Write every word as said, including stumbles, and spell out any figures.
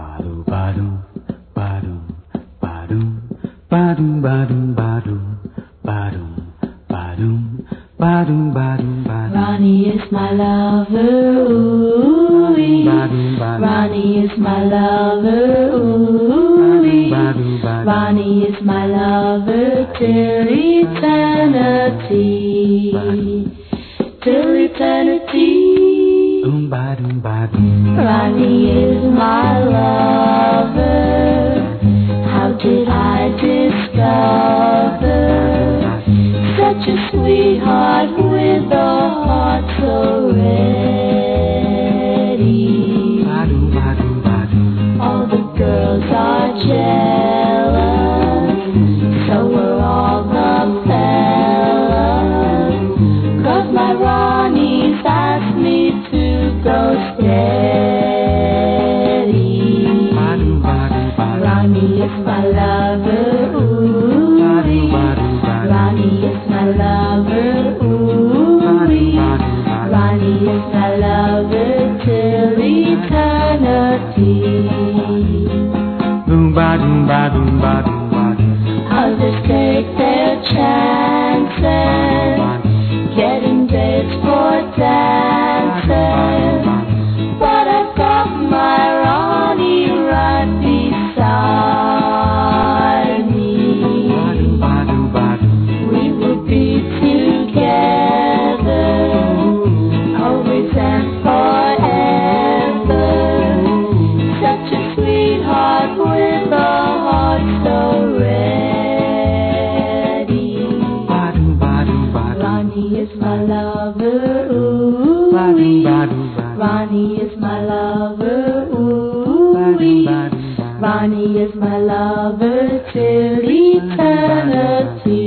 Badu badu badu badu badu badu badu badu badu badu badu. Ronnie is my lover, ooh. Ronnie is my lover, ooh. Ronnie is my lover till eternity, till eternity. Ronnie is my lover. How did I discover such a sweetheart with a heart so ready? All the girls are jealous, so we're all the fellas, 'cause my Ronnie's asked me to go steady. Ronnie is my lover, ooh. Ronnie is my lover, ooh. Ronnie is my lover till eternity. Others take their chances, getting dates for dances, but I've got my Ronnie right beside me. We will be together, always and forever. Such a sweetheart with a heart so ready. Ronnie is my lover, ooh. Ronnie is my lover, ooh. Ronnie is my lover till eternity.